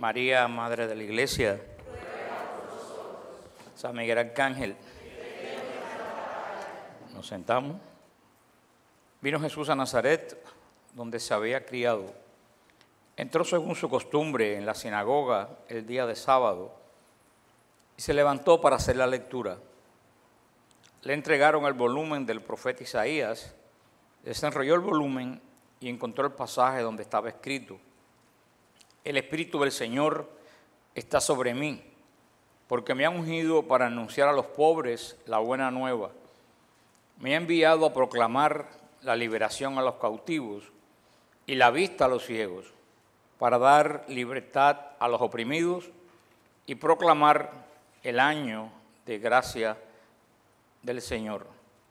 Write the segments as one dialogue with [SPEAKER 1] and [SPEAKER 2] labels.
[SPEAKER 1] María, Madre de la Iglesia, San Miguel Arcángel. Nos sentamos. Vino Jesús a Nazaret, donde se había criado. Entró según su costumbre en la sinagoga el día de sábado y se levantó para hacer la lectura. Le entregaron el volumen del profeta Isaías, desenrolló el volumen y encontró el pasaje donde estaba escrito: El Espíritu del Señor está sobre mí, porque me ha ungido para anunciar a los pobres la buena nueva. Me ha enviado a proclamar la liberación a los cautivos y la vista a los ciegos, para dar libertad a los oprimidos y proclamar el año de gracia del Señor.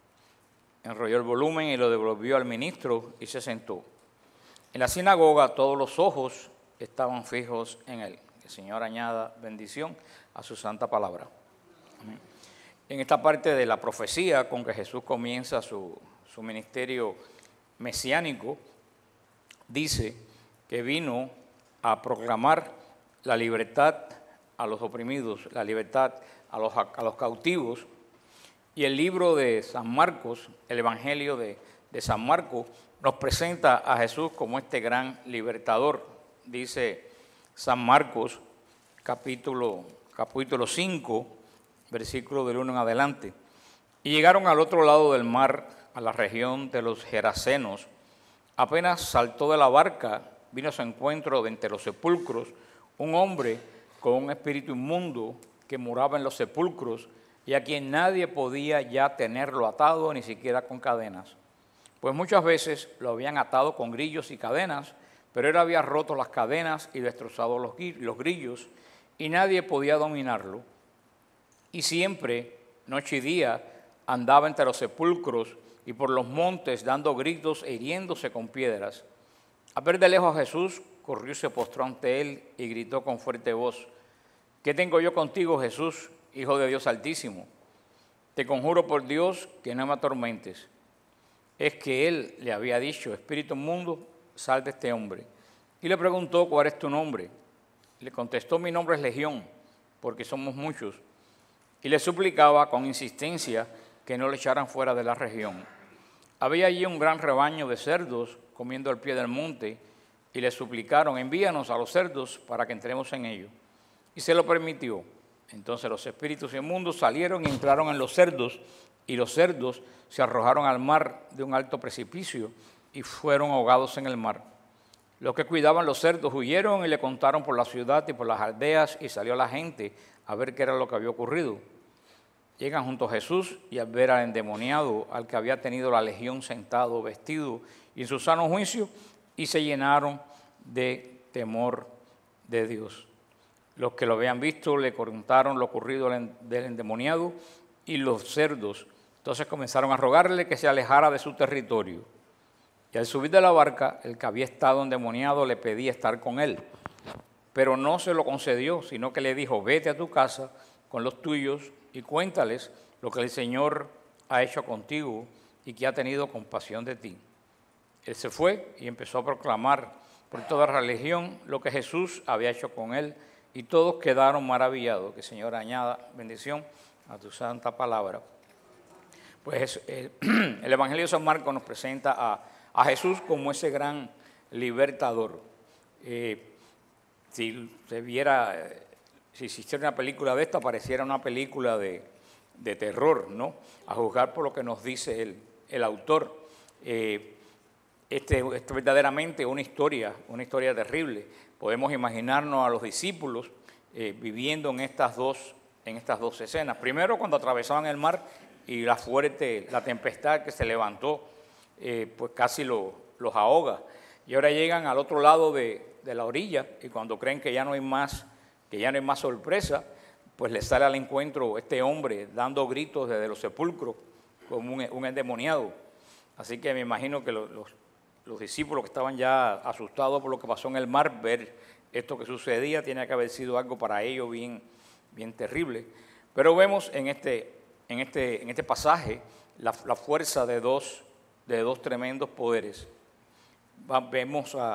[SPEAKER 1] Enrolló el volumen y lo devolvió al ministro y se sentó. En la sinagoga todos los ojos estaban fijos en él. Que el Señor añada bendición a su santa palabra. Amén. En esta parte de la profecía con que Jesús comienza su ministerio mesiánico, dice que vino a proclamar la libertad a los oprimidos, la libertad a los cautivos. Y el libro de San Marcos, el Evangelio de San Marcos, nos presenta a Jesús como este gran libertador. Dice San Marcos, capítulo 5, versículo del 1 en adelante. Y llegaron al otro lado del mar, a la región de los Gerasenos. Apenas saltó de la barca, vino a su encuentro de entre los sepulcros un hombre con un espíritu inmundo que moraba en los sepulcros y a quien nadie podía ya tenerlo atado, ni siquiera con cadenas. Pues muchas veces lo habían atado con grillos y cadenas, pero él había roto las cadenas y destrozado los grillos, y nadie podía dominarlo. Y siempre, noche y día, andaba entre los sepulcros y por los montes dando gritos e hiriéndose con piedras. Al ver de lejos a Jesús, corrió y se postró ante él y gritó con fuerte voz: ¿Qué tengo yo contigo, Jesús, Hijo de Dios Altísimo? Te conjuro por Dios que no me atormentes. Es que él le había dicho: Espíritu inmundo, sal de este hombre. Y le preguntó: ¿Cuál es tu nombre? Le contestó: Mi nombre es Legión, porque somos muchos. Y le suplicaba con insistencia que no le echaran fuera de la región. Había allí un gran rebaño de cerdos comiendo al pie del monte, y le suplicaron: Envíanos a los cerdos para que entremos en ellos. Y se lo permitió. Entonces los espíritus inmundos salieron y entraron en los cerdos, y los cerdos se arrojaron al mar de un alto precipicio y fueron ahogados en el mar. Los que cuidaban los cerdos huyeron y le contaron por la ciudad y por las aldeas, y salió la gente a ver qué era lo que había ocurrido. Llegan junto a Jesús y al ver al endemoniado, al que había tenido la legión sentado, vestido y en su sano juicio, y se llenaron de temor de Dios. Los que lo habían visto le contaron lo ocurrido del endemoniado y los cerdos. Entonces comenzaron a rogarle que se alejara de su territorio. Y al subir de la barca, el que había estado endemoniado le pedía estar con él. Pero no se lo concedió, sino que le dijo: Vete a tu casa con los tuyos y cuéntales lo que el Señor ha hecho contigo y que ha tenido compasión de ti. Él se fue y empezó a proclamar por toda la región lo que Jesús había hecho con él, y todos quedaron maravillados. Que el Señor añada bendición a tu santa palabra. Pues el Evangelio de San Marcos nos presenta a Jesús como ese gran libertador. Si existiera una película de esta, pareciera una película de terror, ¿no? A juzgar por lo que nos dice el autor. Este es verdaderamente una historia terrible. Podemos imaginarnos a los discípulos viviendo en estas dos escenas. Primero, cuando atravesaban el mar y la tempestad que se levantó, pues casi los ahoga. Y ahora llegan al otro lado de la orilla, y cuando creen que ya no hay más sorpresa, pues les sale al encuentro este hombre dando gritos desde los sepulcros como un endemoniado. Así que me imagino que los discípulos que estaban ya asustados por lo que pasó en el mar, ver esto que sucedía, tiene que haber sido algo para ellos bien terrible. Pero vemos en este pasaje la fuerza de dos tremendos poderes. Vemos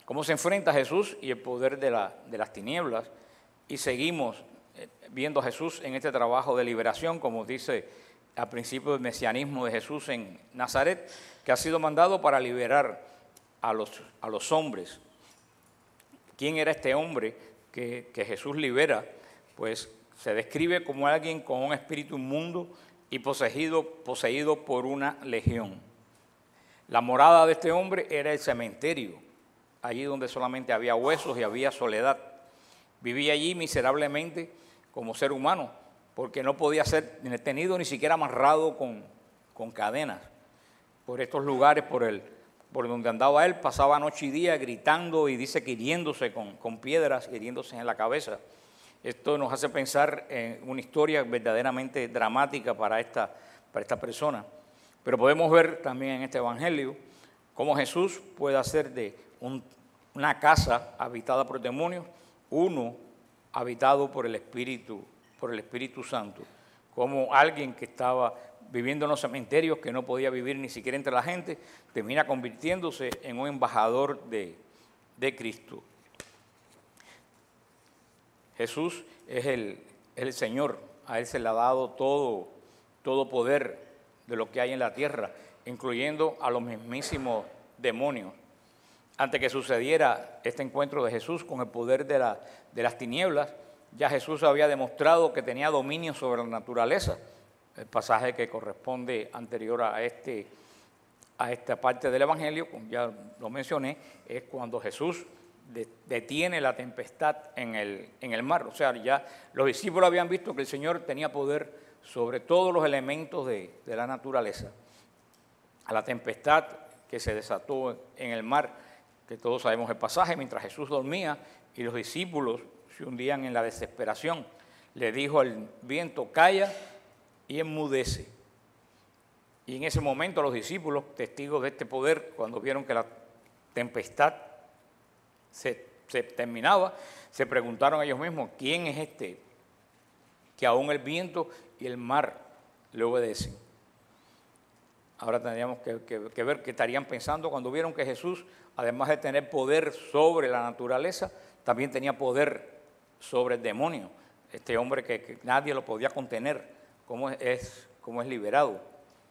[SPEAKER 1] cómo se enfrenta Jesús y el poder de las tinieblas, y seguimos viendo a Jesús en este trabajo de liberación, como dice al principio del mesianismo de Jesús en Nazaret, que ha sido mandado para liberar a los hombres. ¿Quién era este hombre que Jesús libera? Pues se describe como alguien con un espíritu inmundo y poseído por una legión. La morada de este hombre era el cementerio, allí donde solamente había huesos y había soledad. Vivía allí miserablemente como ser humano, porque no podía ser detenido ni siquiera amarrado con cadenas. Por estos lugares, por donde andaba él, pasaba noche y día gritando y dice que hiriéndose con piedras, hiriéndose en la cabeza. Esto nos hace pensar en una historia verdaderamente dramática para esta persona. Pero podemos ver también en este evangelio cómo Jesús puede hacer de una casa habitada por demonios, uno habitado por el Espíritu Santo. Como alguien que estaba viviendo en los cementerios, que no podía vivir ni siquiera entre la gente, termina convirtiéndose en un embajador de Cristo. Jesús es el Señor, a Él se le ha dado todo poder de lo que hay en la tierra, incluyendo a los mismísimos demonios. Antes que sucediera este encuentro de Jesús con el poder de las tinieblas, ya Jesús había demostrado que tenía dominio sobre la naturaleza. El pasaje que corresponde anterior a esta parte del Evangelio, como ya lo mencioné, es cuando Jesús detiene la tempestad en el mar. O sea, ya los discípulos habían visto que el Señor tenía poder sobre todos los elementos de la naturaleza. A la tempestad que se desató en el mar, que todos sabemos el pasaje, mientras Jesús dormía y los discípulos se hundían en la desesperación, le dijo al viento, calla y enmudece. Y en ese momento los discípulos, testigos de este poder, cuando vieron que la tempestad se terminaba, se preguntaron ellos mismos, ¿quién es este que aún el viento y el mar le obedecen? Ahora tendríamos que ver qué estarían pensando cuando vieron que Jesús, además de tener poder sobre la naturaleza, también tenía poder sobre el demonio. Este hombre que nadie lo podía contener, cómo es liberado.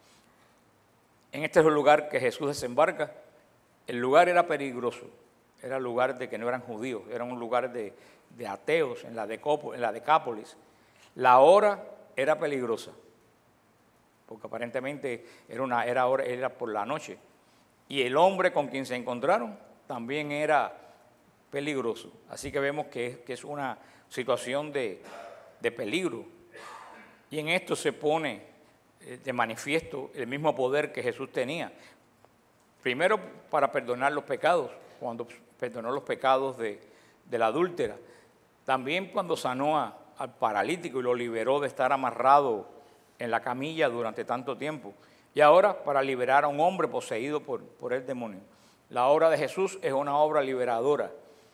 [SPEAKER 1] En este lugar que Jesús desembarca, el lugar era peligroso. Era el lugar de que no eran judíos, era un lugar de ateos en la Decápolis. La hora era peligrosa, porque aparentemente era por la noche. Y el hombre con quien se encontraron también era peligroso. Así que vemos que es una situación de peligro. Y en esto se pone de manifiesto el mismo poder que Jesús tenía. Primero, para perdonar los pecados, cuando perdonó los pecados de la adúltera. También cuando sanó al paralítico y lo liberó de estar amarrado en la camilla durante tanto tiempo. Y ahora para liberar a un hombre poseído por el demonio. La obra de Jesús es una obra liberadora.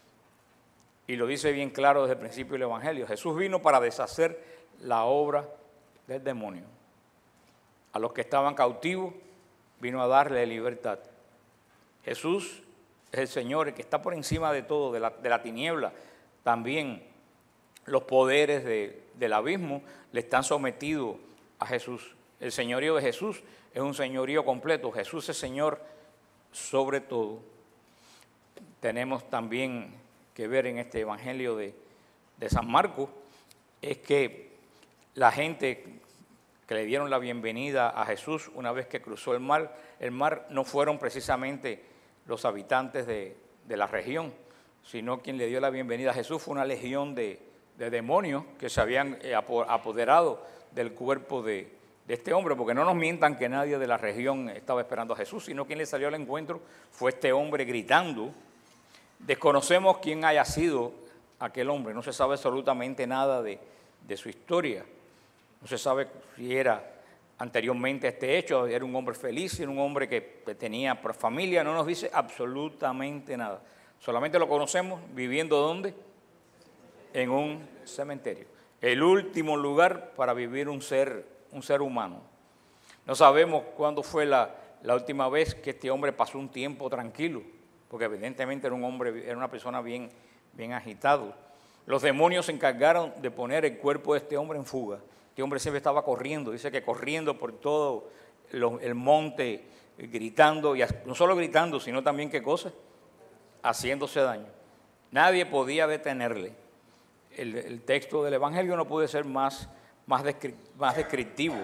[SPEAKER 1] Y lo dice bien claro desde el principio del Evangelio. Jesús vino para deshacer la obra del demonio. A los que estaban cautivos vino a darle libertad. Jesús es el Señor, el que está por encima de todo, de la tiniebla. También los poderes del abismo le están sometidos a Jesús. El señorío de Jesús es un señorío completo. Jesús es Señor sobre todo. Tenemos también que ver en este Evangelio de San Marcos, es que la gente que le dieron la bienvenida a Jesús una vez que cruzó el mar no fueron precisamente los habitantes de la región, sino quien le dio la bienvenida a Jesús fue una legión de demonios que se habían apoderado del cuerpo de este hombre, porque no nos mientan que nadie de la región estaba esperando a Jesús, sino quien le salió al encuentro fue este hombre gritando. Desconocemos quién haya sido aquel hombre, no se sabe absolutamente nada de su historia, no se sabe si era anteriormente a este hecho, era un hombre feliz, era un hombre que tenía familia, no nos dice absolutamente nada. Solamente lo conocemos viviendo ¿dónde? En un cementerio. El último lugar para vivir un ser humano. No sabemos cuándo fue la última vez que este hombre pasó un tiempo tranquilo, porque evidentemente era un hombre, era una persona bien agitado. Los demonios se encargaron de poner el cuerpo de este hombre en fuga. Este hombre siempre estaba corriendo, dice que corriendo por todo el monte, gritando, y no solo gritando, sino también, ¿qué cosa? Haciéndose daño. Nadie podía detenerle. El texto del Evangelio no puede ser más descriptivo.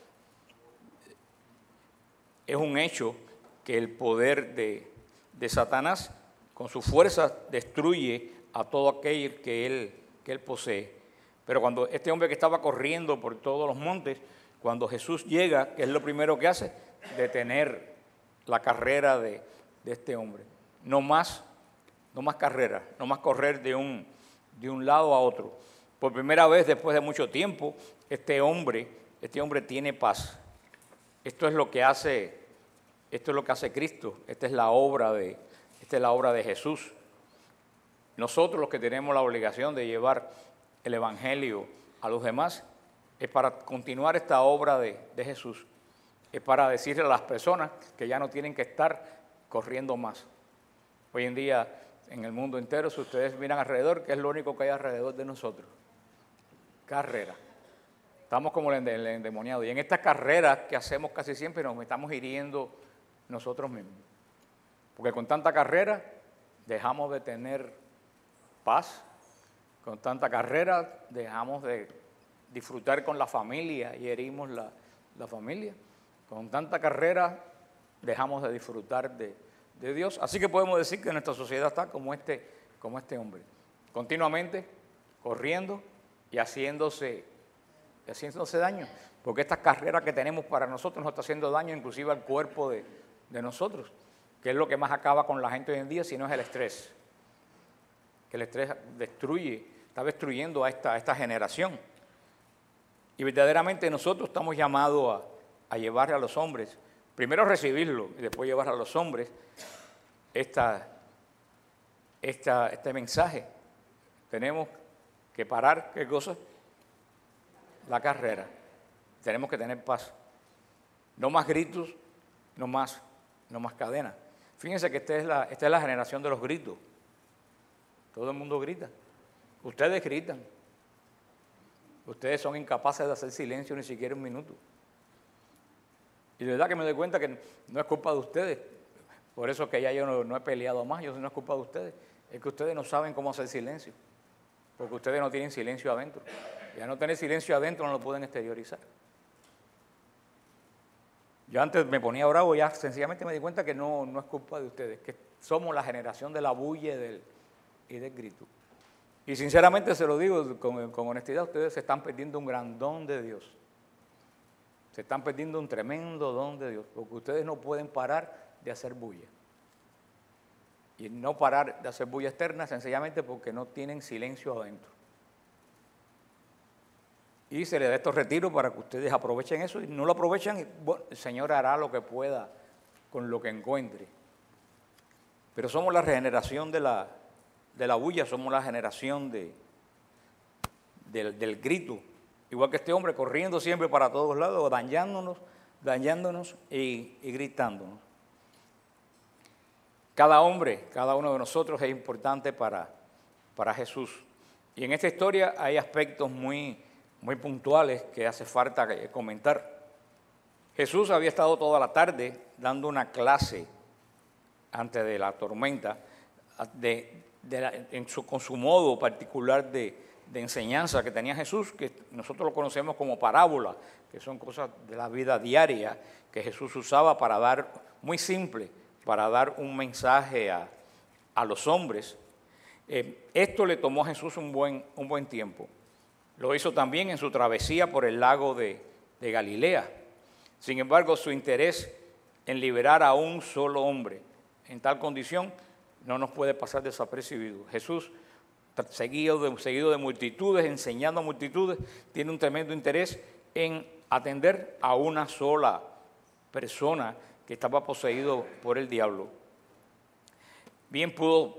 [SPEAKER 1] Es un hecho que el poder de Satanás, con su fuerza, destruye a todo aquel que él posee. Pero cuando este hombre que estaba corriendo por todos los montes, cuando Jesús llega, ¿qué es lo primero que hace? Detener la carrera de este hombre. No más carrera, no más correr de un lado a otro. Por primera vez después de mucho tiempo, este hombre tiene paz. Esto es lo que hace Cristo. Esta es la obra de Jesús. Nosotros, los que tenemos la obligación de llevar el Evangelio a los demás, es para continuar esta obra de Jesús. Es para decirle a las personas que ya no tienen que estar corriendo más. Hoy en día, en el mundo entero, si ustedes miran alrededor, ¿qué es lo único que hay alrededor de nosotros? Carrera. Estamos como el endemoniado. Y en estas carreras que hacemos casi siempre nos estamos hiriendo nosotros mismos. Porque con tanta carrera dejamos de tener paz. Con tanta carrera dejamos de disfrutar con la familia y herimos la familia. Con tanta carrera dejamos de disfrutar de Dios. Así que podemos decir que nuestra sociedad está como este hombre, continuamente corriendo y haciéndose daño, porque estas carreras que tenemos para nosotros nos está haciendo daño inclusive al cuerpo de nosotros, que es lo que más acaba con la gente hoy en día, si no es el estrés, que el estrés está destruyendo a esta generación. Y verdaderamente nosotros estamos llamados a llevarle a los hombres, primero recibirlo y después llevar a los hombres este mensaje. Tenemos que parar, ¿qué cosa? La carrera. Tenemos que tener paz. No más gritos, no más cadenas. Fíjense que esta es la generación de los gritos. Todo el mundo grita. Ustedes gritan. Ustedes son incapaces de hacer silencio ni siquiera un minuto. Y de verdad que me doy cuenta que no es culpa de ustedes. Por eso que ya yo no he peleado más, no es culpa de ustedes. Es que ustedes no saben cómo hacer silencio. Porque ustedes no tienen silencio adentro. Y al no tener silencio adentro no lo pueden exteriorizar. Yo antes me ponía bravo, ya sencillamente me di cuenta que no es culpa de ustedes, que somos la generación de la bulla y del grito. Y sinceramente se lo digo con honestidad, ustedes se están perdiendo un gran don de Dios. Se están perdiendo un tremendo don de Dios, porque ustedes no pueden parar de hacer bulla. Y no parar de hacer bulla externa sencillamente porque no tienen silencio adentro. Y se les da estos retiros para que ustedes aprovechen eso, y no lo aprovechan, bueno, el Señor hará lo que pueda con lo que encuentre. Pero somos la regeneración de la bulla, somos la generación del grito. Igual que este hombre corriendo siempre para todos lados, dañándonos y gritándonos. Cada hombre, cada uno de nosotros es importante para Jesús. Y en esta historia hay aspectos muy puntuales que hace falta comentar. Jesús había estado toda la tarde dando una clase antes de la tormenta, con su modo particular de enseñanza que tenía Jesús, que nosotros lo conocemos como parábola, que son cosas de la vida diaria que Jesús usaba para dar, muy simple, para dar un mensaje a los hombres. Esto le tomó a Jesús un buen tiempo. Lo hizo también en su travesía por el lago de Galilea. Sin embargo, su interés en liberar a un solo hombre en tal condición no nos puede pasar desapercibido. Jesús, seguido de multitudes, enseñando a multitudes, tiene un tremendo interés en atender a una sola persona que estaba poseído por el diablo. Bien pudo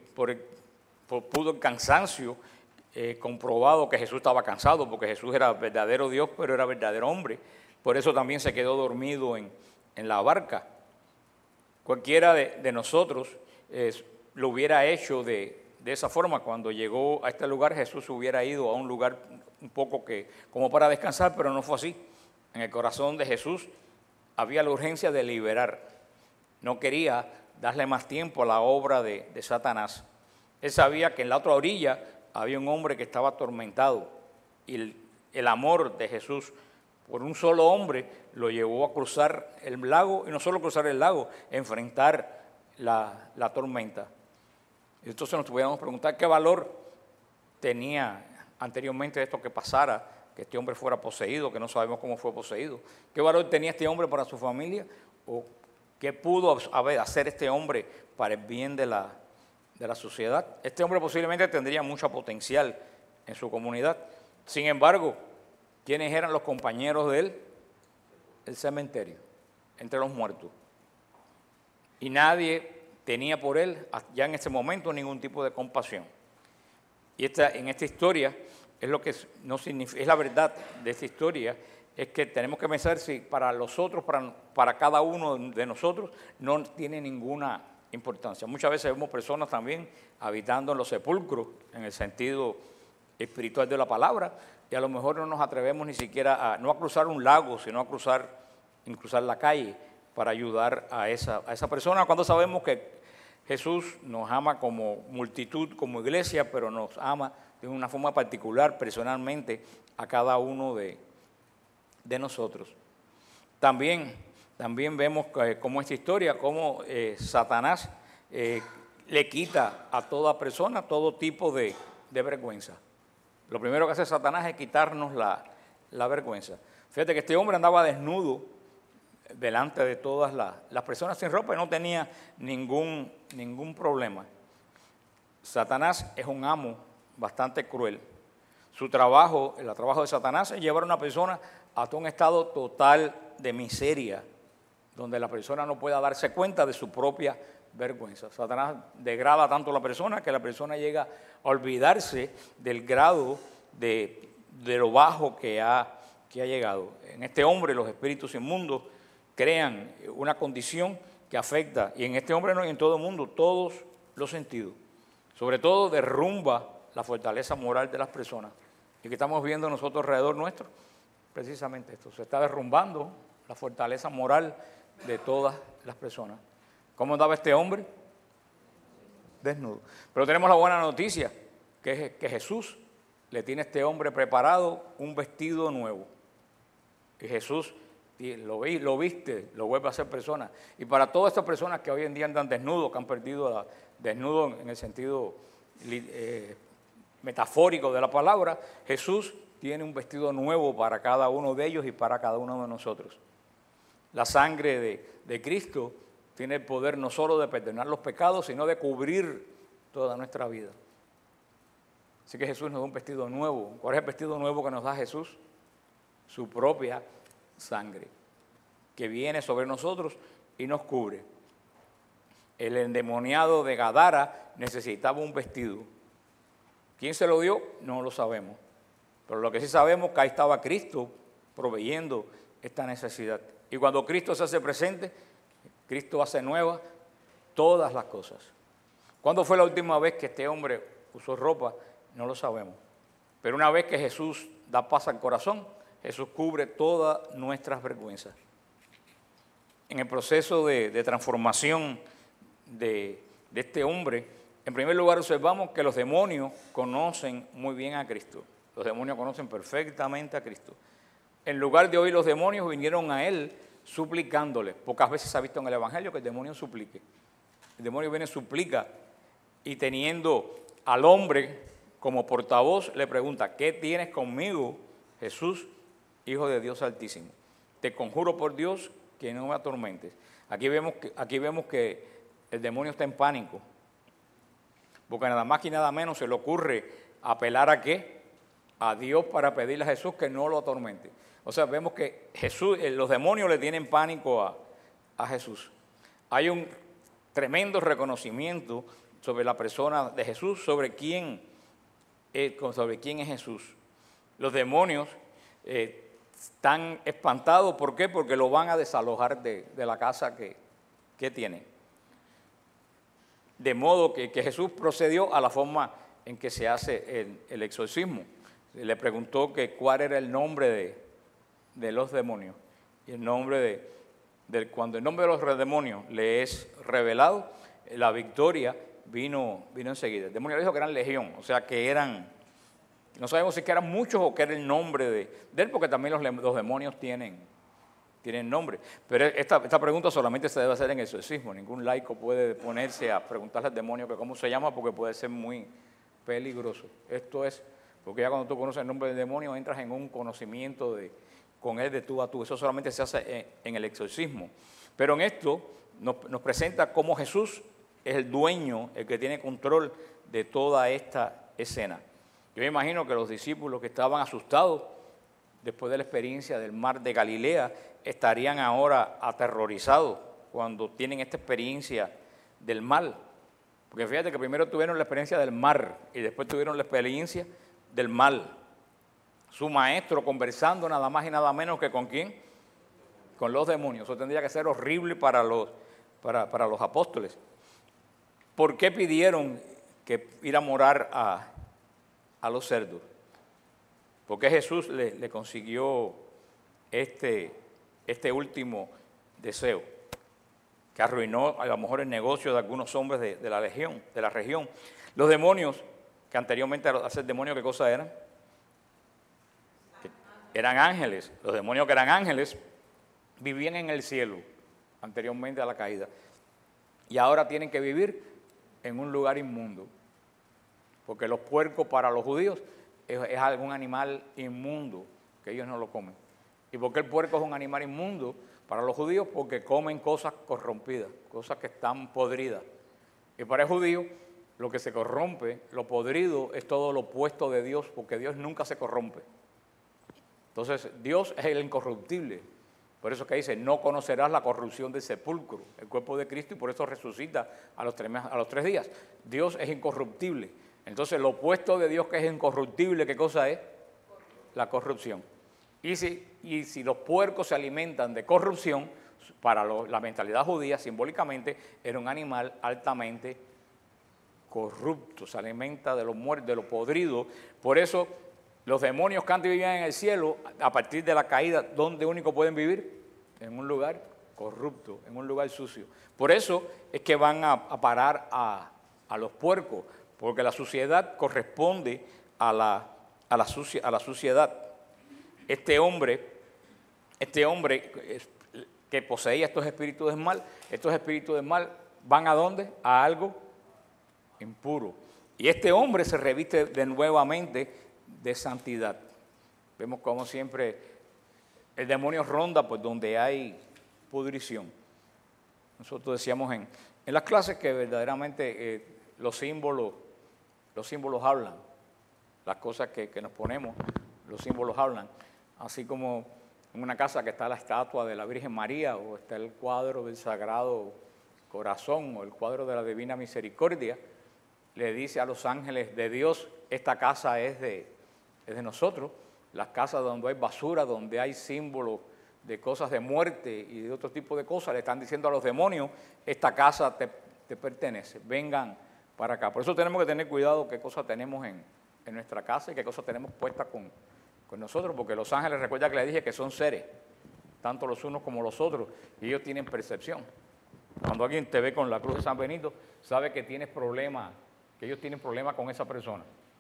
[SPEAKER 1] el cansancio comprobado que Jesús estaba cansado, porque Jesús era verdadero Dios, pero era verdadero hombre. Por eso también se quedó dormido en la barca. Cualquiera de nosotros lo hubiera hecho de esa forma. Cuando llegó a este lugar, Jesús hubiera ido a un lugar un poco como para descansar, pero no fue así. En el corazón de Jesús había la urgencia de liberar. No quería darle más tiempo a la obra de Satanás. Él sabía que en la otra orilla había un hombre que estaba atormentado y el amor de Jesús por un solo hombre lo llevó a cruzar el lago, y no solo cruzar el lago, enfrentar la tormenta. Entonces nos pudiéramos preguntar qué valor tenía anteriormente esto que pasara, que este hombre fuera poseído, que no sabemos cómo fue poseído. ¿Qué valor tenía este hombre para su familia? ¿O qué pudo hacer este hombre para el bien de la sociedad? Este hombre posiblemente tendría mucho potencial en su comunidad. Sin embargo, ¿quiénes eran los compañeros de él? El cementerio, entre los muertos. Y nadie tenía por él, ya en ese momento, ningún tipo de compasión. Y en esta historia, es lo que no significa, es la verdad de esta historia, es que tenemos que pensar si para los otros, para cada uno de nosotros, no tiene ninguna importancia. Muchas veces vemos personas también habitando en los sepulcros, en el sentido espiritual de la palabra, y a lo mejor no nos atrevemos ni siquiera no a cruzar un lago, sino a cruzar la calle para ayudar a esa persona, cuando sabemos que Jesús nos ama como multitud, como iglesia, pero nos ama de una forma particular, personalmente, a cada uno de nosotros. También vemos como esta historia, cómo Satanás le quita a toda persona todo tipo de vergüenza. Lo primero que hace Satanás es quitarnos la vergüenza. Fíjate que este hombre andaba desnudo delante de todas las personas sin ropa y no tenía ningún problema. Satanás es un amo bastante cruel. El trabajo de Satanás es llevar a una persona hasta un estado total de miseria, donde la persona no pueda darse cuenta de su propia vergüenza. Satanás degrada tanto a la persona que la persona llega a olvidarse del grado de lo bajo que ha llegado. En este hombre los espíritus inmundos crean una condición que afecta, y en este hombre no, y en todo el mundo, todos los sentidos. Sobre todo derrumba la fortaleza moral de las personas. Y que estamos viendo nosotros alrededor nuestro, precisamente esto, se está derrumbando la fortaleza moral de todas las personas. ¿Cómo andaba este hombre? Desnudo. Pero tenemos la buena noticia, que Jesús le tiene a este hombre preparado un vestido nuevo. Y Jesús lo viste, lo vuelve a hacer persona. Y para todas estas personas que hoy en día andan desnudos, que han perdido desnudo en el sentido metafórico de la palabra, Jesús tiene un vestido nuevo para cada uno de ellos y para cada uno de nosotros. La sangre de Cristo tiene el poder no solo de perdonar los pecados, sino de cubrir toda nuestra vida. Así que Jesús nos da un vestido nuevo. ¿Cuál es el vestido nuevo que nos da Jesús? Su propia sangre, que viene sobre nosotros y nos cubre. El endemoniado de Gadara necesitaba un vestido. ¿Quién se lo dio? No lo sabemos. Pero lo que sí sabemos es que ahí estaba Cristo proveyendo esta necesidad. Y cuando Cristo se hace presente, Cristo hace nuevas todas las cosas. ¿Cuándo fue la última vez que este hombre usó ropa? No lo sabemos. Pero una vez que Jesús da paz al corazón, Jesús cubre todas nuestras vergüenzas. En el proceso de transformación de este hombre, en primer lugar observamos que los demonios conocen muy bien a Cristo. Los demonios conocen perfectamente a Cristo. En lugar de oír los demonios, vinieron a Él suplicándole. Pocas veces se ha visto en el Evangelio que el demonio suplique. El demonio viene y suplica, y teniendo al hombre como portavoz, le pregunta: ¿qué tienes conmigo, Jesús, Hijo de Dios Altísimo? Te conjuro por Dios que no me atormentes. Aquí vemos que el demonio está en pánico, porque nada más y nada menos se le ocurre apelar ¿a qué? A Dios, para pedirle a Jesús que no lo atormente. O sea, vemos que los demonios le tienen pánico a Jesús. Hay un tremendo reconocimiento sobre la persona de Jesús, sobre quién es Jesús. Los demonios están espantados. ¿Por qué? Porque lo van a desalojar de la casa que tienen. De modo que Jesús procedió a la forma en que se hace el exorcismo. Le preguntó que cuál era el nombre de los demonios. Y el nombre cuando el nombre de los demonios le es revelado, la victoria vino enseguida. El demonio le dijo que eran legión, o sea que eran, no sabemos si que eran muchos o que era el nombre de él, porque también los demonios tienen nombre. Pero esta pregunta solamente se debe hacer en el exorcismo. Ningún laico puede ponerse a preguntarle al demonio que cómo se llama, porque puede ser muy peligroso. Esto es, porque ya cuando tú conoces el nombre del demonio, entras en un conocimiento con él de tú a tú. Eso solamente se hace en el exorcismo. Pero en esto nos presenta cómo Jesús es el dueño, el que tiene control de toda esta escena. Yo me imagino que los discípulos que estaban asustados después de la experiencia del mar de Galilea estarían ahora aterrorizados cuando tienen esta experiencia del mal. Porque fíjate que primero tuvieron la experiencia del mar y después tuvieron la experiencia del mal. Su maestro conversando nada más y nada menos que ¿con quién? Con los demonios. Eso tendría que ser horrible para los apóstoles. ¿Por qué pidieron que ir a morar a los cerdos? Porque Jesús le consiguió este último deseo, que arruinó a lo mejor el negocio de algunos hombres de la región. Los demonios, que anteriormente al ser demonios, ¿qué cosa eran? Eran ángeles. Los demonios que eran ángeles vivían en el cielo anteriormente a la caída. Y ahora tienen que vivir en un lugar inmundo. Porque los puercos para los judíos es algún animal inmundo, que ellos no lo comen. ¿Y por qué el puerco es un animal inmundo para los judíos? Porque comen cosas corrompidas, cosas que están podridas. Y para el judío, lo que se corrompe, lo podrido, es todo lo opuesto de Dios, porque Dios nunca se corrompe. Entonces, Dios es el incorruptible. Por eso que dice, no conocerás la corrupción del sepulcro, el cuerpo de Cristo, y por eso resucita a los 3 días. Dios es incorruptible. Entonces, lo opuesto de Dios, que es incorruptible, ¿qué cosa es? La corrupción. Y si los puercos se alimentan de corrupción, para la mentalidad judía, simbólicamente, era un animal altamente corrupto, se alimenta de lo muerto, de lo podrido. Por eso, los demonios que antes vivían en el cielo, a partir de la caída, ¿dónde único pueden vivir? En un lugar corrupto, en un lugar sucio. Por eso es que van a parar a los puercos, porque la suciedad corresponde a la suciedad. Este hombre que poseía estos espíritus del mal van ¿a dónde? A algo impuro. Y este hombre se reviste nuevamente de santidad. Vemos como siempre el demonio ronda por donde hay pudrición. Nosotros decíamos en las clases que verdaderamente los símbolos hablan. Las cosas que nos ponemos, los símbolos hablan. Así como en una casa que está la estatua de la Virgen María, o está el cuadro del Sagrado Corazón, o el cuadro de la Divina Misericordia, le dice a los ángeles de Dios, esta casa es de nosotros. Las casas donde hay basura, donde hay símbolos de cosas de muerte y de otro tipo de cosas, le están diciendo a los demonios, esta casa te pertenece, vengan para acá. Por eso tenemos que tener cuidado qué cosas tenemos en nuestra casa y qué cosas tenemos puestas con nosotros, porque los ángeles, recuerda que les dije que son seres, tanto los unos como los otros, y ellos tienen percepción. Cuando alguien te ve con la cruz de San Benito, sabe que tienes problemas, que ellos tienen problemas con esa persona.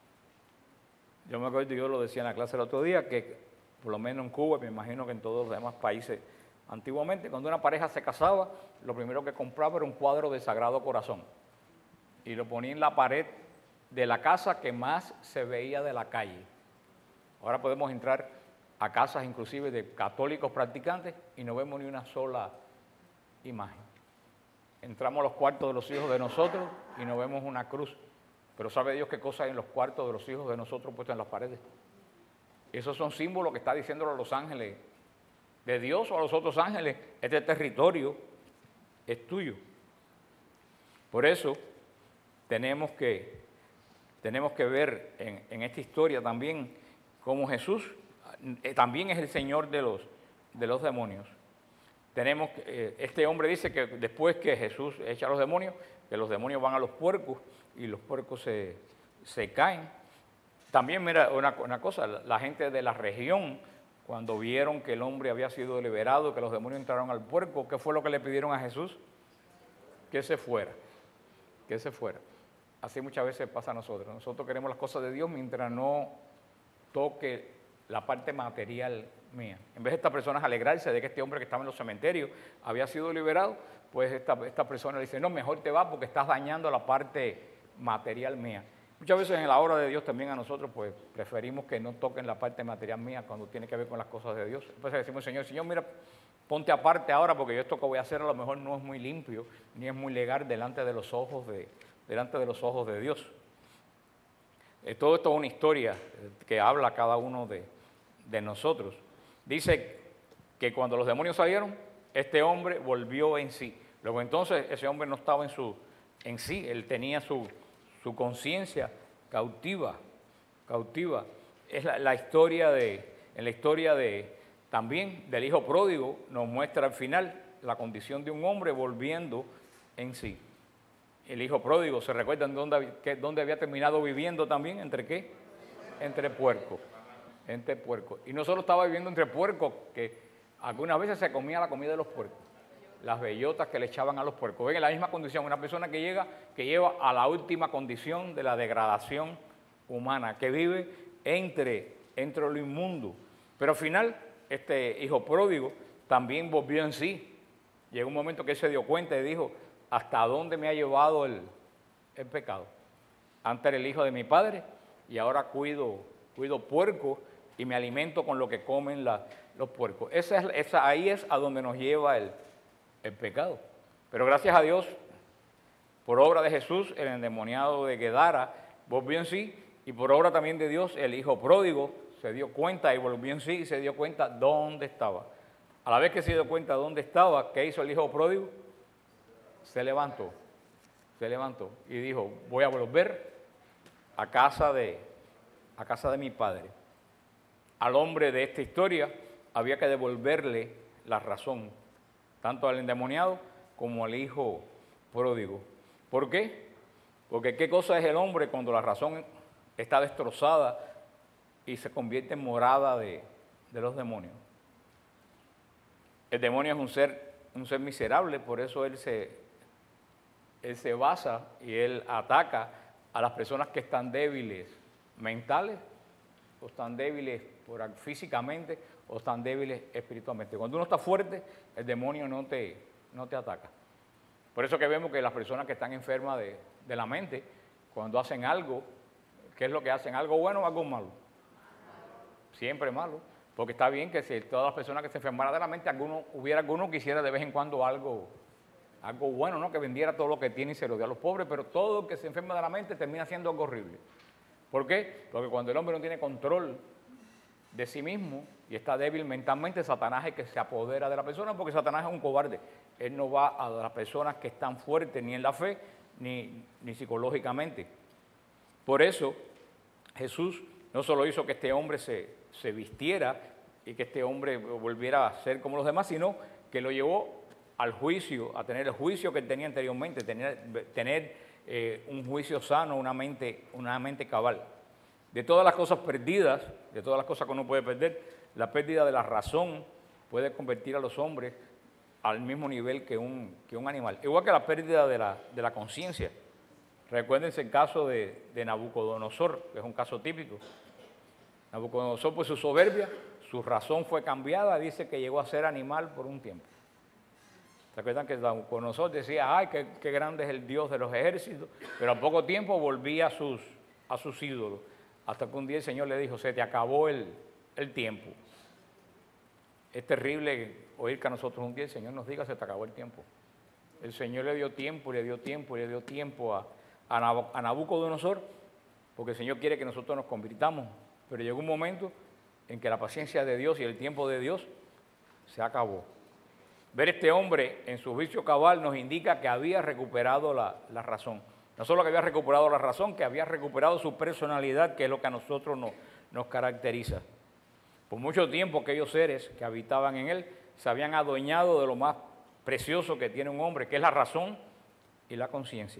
[SPEAKER 1] Yo me acuerdo, yo lo decía en la clase el otro día, que por lo menos en Cuba, me imagino que en todos los demás países, antiguamente, cuando una pareja se casaba, lo primero que compraba era un cuadro del Sagrado Corazón, y lo ponía en la pared de la casa que más se veía de la calle. Ahora podemos entrar a casas inclusive de católicos practicantes y no vemos ni una sola imagen. Entramos a los cuartos de los hijos de nosotros y no vemos una cruz. Pero sabe Dios qué cosa hay en los cuartos de los hijos de nosotros puestos en las paredes. Esos son símbolos que está diciéndolo a los ángeles de Dios o a los otros ángeles. Este territorio es tuyo. Por eso tenemos que ver en esta historia también cómo Jesús también es el Señor de los demonios. tenemos, este hombre dice que después que Jesús echa a los demonios, que los demonios van a los puercos y los puercos se caen. También, mira, una cosa, la gente de la región, cuando vieron que el hombre había sido liberado, que los demonios entraron al puerco, ¿qué fue lo que le pidieron a Jesús? Que se fuera, que se fuera. Así muchas veces pasa a nosotros. Nosotros queremos las cosas de Dios mientras no toque la parte material mía. En vez de estas personas alegrarse de que este hombre que estaba en los cementerios había sido liberado, pues esta persona le dice, no, mejor te vas porque estás dañando la parte material mía. Muchas veces en la obra de Dios también a nosotros pues preferimos que no toquen la parte material mía cuando tiene que ver con las cosas de Dios. Entonces decimos, Señor, mira, ponte aparte ahora porque yo esto que voy a hacer a lo mejor no es muy limpio ni es muy legal delante de los ojos de Dios. Todo esto es una historia que habla cada uno de nosotros. Dice que cuando los demonios salieron, este hombre volvió en sí. Luego entonces ese hombre no estaba en sí, él tenía su conciencia cautiva. Es la historia en la historia también del hijo pródigo, nos muestra al final la condición de un hombre volviendo en sí. El hijo pródigo, ¿se recuerdan dónde había terminado viviendo también? ¿Entre qué? Entre puercos. Entre puercos. Y no solo estaba viviendo entre puercos, que algunas veces se comía la comida de los puercos, las bellotas que le echaban a los puercos. Ven, en la misma condición, una persona que lleva a la última condición de la degradación humana, que vive entre lo inmundo. Pero al final, este hijo pródigo también volvió en sí. Llegó un momento que él se dio cuenta y dijo, ¿hasta dónde me ha llevado el pecado? Antes era el hijo de mi padre y ahora cuido puercos y me alimento con lo que comen los puercos. Ahí es a donde nos lleva el pecado. Pero gracias a Dios, por obra de Jesús, el endemoniado de Gadara volvió en sí, y por obra también de Dios, el hijo pródigo se dio cuenta y volvió en sí y se dio cuenta dónde estaba. A la vez que se dio cuenta dónde estaba, ¿qué hizo el hijo pródigo? Se levantó y dijo, voy a volver a casa de mi padre. Al hombre de esta historia había que devolverle la razón, tanto al endemoniado como al hijo pródigo. ¿Por qué? Porque ¿qué cosa es el hombre cuando la razón está destrozada y se convierte en morada de los demonios? El demonio es un ser miserable, por eso él se basa y él ataca a las personas que están débiles mentales, o están débiles físicamente, o están débiles espiritualmente. Cuando uno está fuerte, el demonio no te ataca. Por eso que vemos que las personas que están enfermas de la mente, cuando hacen algo, ¿qué es lo que hacen? ¿Algo bueno o algo malo? Siempre malo. Porque está bien que si todas las personas que se enfermaran de la mente, hubiera alguno que hiciera de vez en cuando algo bueno, ¿no? Que vendiera todo lo que tiene y se lo dé a los pobres, pero todo el que se enferma de la mente termina haciendo algo horrible. ¿Por qué? Porque cuando el hombre no tiene control de sí mismo y está débil mentalmente, Satanás es el que se apodera de la persona, porque Satanás es un cobarde. Él no va a las personas que están fuertes ni en la fe ni psicológicamente. Por eso Jesús no solo hizo que este hombre se vistiera y que este hombre volviera a ser como los demás, sino que lo llevó al juicio, a tener el juicio que él tenía anteriormente, tener un juicio sano, una mente cabal. De todas las cosas perdidas, de todas las cosas que uno puede perder, la pérdida de la razón puede convertir a los hombres al mismo nivel que un animal. Igual que la pérdida de la conciencia. Recuérdense el caso de Nabucodonosor, que es un caso típico. Nabucodonosor, por su soberbia, su razón fue cambiada, dice que llegó a ser animal por un tiempo. ¿Se acuerdan que Nabucodonosor decía, ay, qué grande es el Dios de los ejércitos? Pero a poco tiempo volvía a sus ídolos. Hasta que un día el Señor le dijo, se te acabó el tiempo. Es terrible oír que a nosotros un día el Señor nos diga, se te acabó el tiempo. El Señor le dio tiempo, le dio tiempo a Nabucodonosor, porque el Señor quiere que nosotros nos convirtamos. Pero llegó un momento en que la paciencia de Dios y el tiempo de Dios se acabó. Ver este hombre en su juicio cabal nos indica que había recuperado la razón. No solo que había recuperado la razón, que había recuperado su personalidad, que es lo que a nosotros nos caracteriza. Por mucho tiempo aquellos seres que habitaban en él se habían adueñado de lo más precioso que tiene un hombre, que es la razón y la conciencia.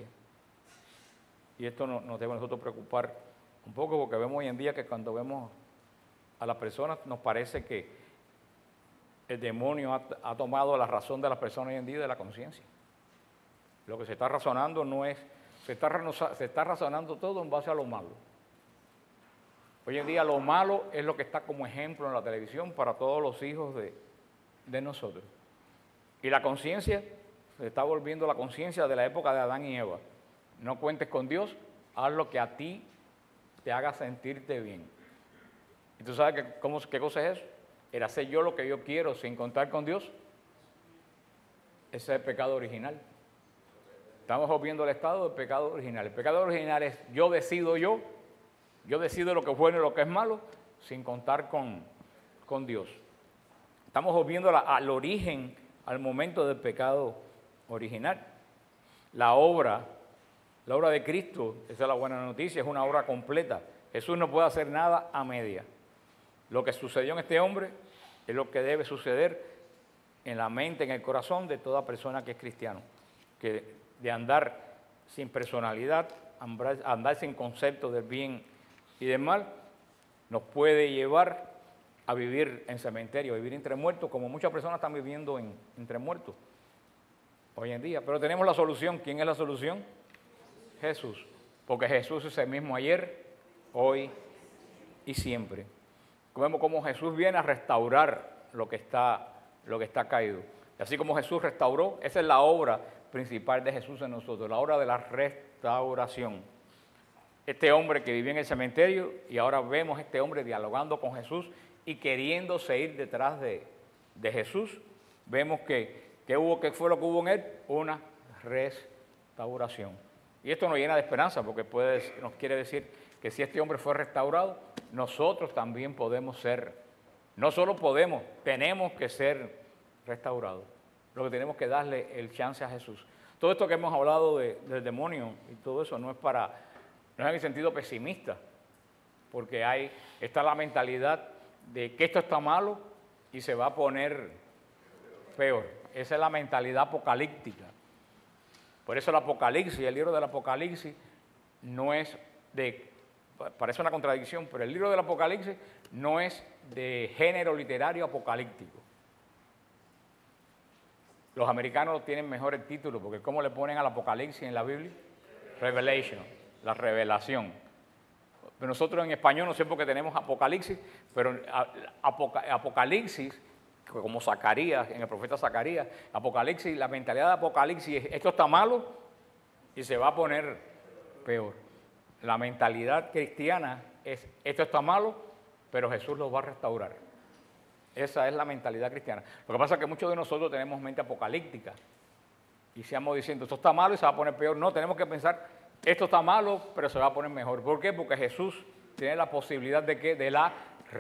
[SPEAKER 1] Y esto nos debe a nosotros preocupar un poco, porque vemos hoy en día que cuando vemos a las personas nos parece que el demonio ha tomado la razón de las personas hoy en día, de la conciencia. Lo que se está razonando no es, se está razonando todo en base a lo malo. Hoy en día lo malo es lo que está como ejemplo en la televisión para todos los hijos de nosotros. Y la conciencia se está volviendo la conciencia de la época de Adán y Eva. No cuentes con Dios, haz lo que a ti te haga sentirte bien. ¿Y tú sabes qué cosa es eso? El hacer yo lo que yo quiero sin contar con Dios. Ese es el pecado original. Estamos volviendo al estado del pecado original. El pecado original es yo decido lo que es bueno y lo que es malo, sin contar con Dios. Estamos volviendo al origen, al momento del pecado original. La obra de Cristo, esa es la buena noticia, es una obra completa. Jesús no puede hacer nada a media. Lo que sucedió en este hombre es lo que debe suceder en la mente, en el corazón de toda persona que es cristiano. Que de andar sin personalidad, andar sin concepto del bien y del mal, nos puede llevar a vivir en cementerio, a vivir entre muertos, como muchas personas están viviendo entre muertos hoy en día. Pero tenemos la solución. ¿Quién es la solución? Jesús. Porque Jesús es el mismo ayer, hoy y siempre. Vemos cómo Jesús viene a restaurar lo que está caído. Y así como Jesús restauró, esa es la obra principal de Jesús en nosotros, la obra de la restauración. Este hombre que vivía en el cementerio, y ahora vemos a este hombre dialogando con Jesús y queriéndose ir detrás de Jesús, vemos ¿qué fue lo que hubo en él? Una restauración. Y esto nos llena de esperanza, porque nos quiere decir que si este hombre fue restaurado, nosotros también podemos ser, no solo podemos, tenemos que ser restaurados. Lo que tenemos que darle el chance a Jesús. Todo esto que hemos hablado del demonio y todo eso no es en el sentido pesimista, porque está la mentalidad de que esto está malo y se va a poner peor. Esa es la mentalidad apocalíptica. Por eso el Apocalipsis, el libro del Apocalipsis, parece una contradicción, pero el libro del Apocalipsis no es de género literario apocalíptico. Los americanos tienen mejor el título, porque ¿cómo le ponen al Apocalipsis en la Biblia? Revelation, la revelación. Pero nosotros en español no sé por qué tenemos Apocalipsis, pero Apocalipsis, como Zacarías, en el profeta Zacarías, Apocalipsis, la mentalidad de Apocalipsis es esto está malo y se va a poner peor. La mentalidad cristiana es esto está malo, pero Jesús lo va a restaurar. Esa es la mentalidad cristiana. Lo que pasa es que muchos de nosotros tenemos mente apocalíptica y seamos diciendo esto está malo y se va a poner peor. No, tenemos que pensar esto está malo, pero se va a poner mejor. ¿Por qué? Porque Jesús tiene la posibilidad de ¿qué? De la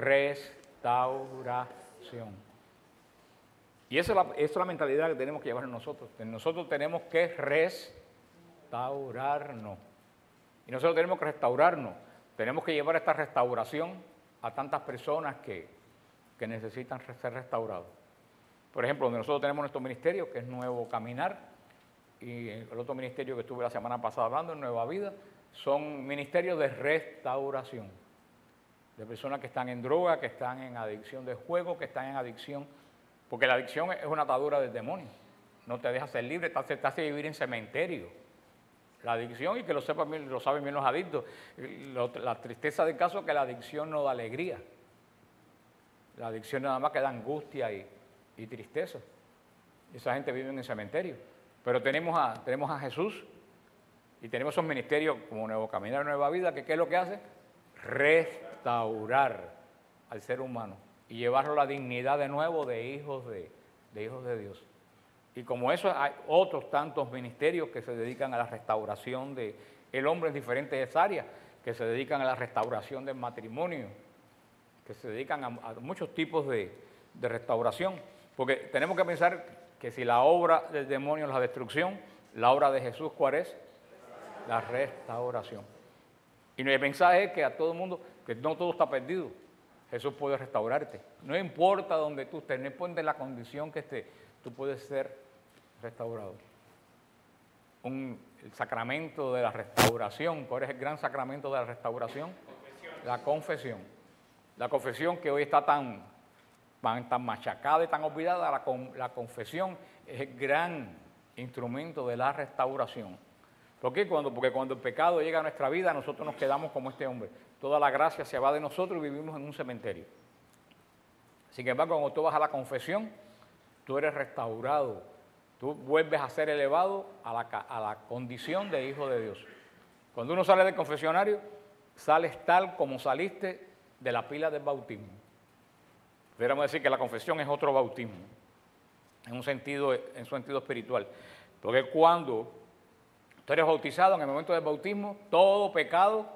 [SPEAKER 1] restauración. Y esa es la mentalidad que tenemos que llevar nosotros. Nosotros tenemos que restaurarnos. Y nosotros tenemos que restaurarnos. Tenemos que llevar esta restauración a tantas personas que necesitan ser restaurados. Por ejemplo, nosotros tenemos nuestro ministerio, que es Nuevo Caminar, y el otro ministerio que estuve la semana pasada hablando, Nueva Vida, son ministerios de restauración. De personas que están en droga, que están en adicción de juego, que están en adicción. Porque la adicción es una atadura del demonio. No te deja ser libre, te hace vivir en cementerio. La adicción, y que lo saben bien los adictos, la tristeza del caso es que la adicción no da alegría. La adicción nada más que da angustia y tristeza. Esa gente vive en el cementerio. Pero tenemos a Jesús y tenemos esos ministerios como Nuevo Caminar, Nueva Vida, que ¿qué es lo que hace? Restaurar al ser humano y llevarlo a la dignidad de nuevo de hijos de Dios. Y como eso hay otros tantos ministerios que se dedican a la restauración del hombre en diferentes áreas, que se dedican a la restauración del matrimonio, que se dedican a muchos tipos de restauración. Porque tenemos que pensar que si la obra del demonio es la destrucción, la obra de Jesús, ¿cuál es? La restauración. Y el mensaje es que a todo el mundo, que no todo está perdido, Jesús puede restaurarte. No importa dónde tú estés, no importa la condición que estés, tú puedes ser restaurado. El sacramento de la restauración, ¿cuál es el gran sacramento de la restauración? La confesión. La confesión que hoy está tan machacada y tan olvidada, la confesión es el gran instrumento de la restauración. ¿Por qué? Porque cuando el pecado llega a nuestra vida, nosotros nos quedamos como este hombre. Toda la gracia se va de nosotros y vivimos en un cementerio. Sin embargo, cuando tú vas a la confesión, tú eres restaurado. Tú vuelves a ser elevado a la condición de hijo de Dios. Cuando uno sale del confesionario, sales tal como saliste de la pila del bautismo. Podríamos decir que la confesión es otro bautismo, en su sentido espiritual. Porque cuando tú eres bautizado, en el momento del bautismo, todo pecado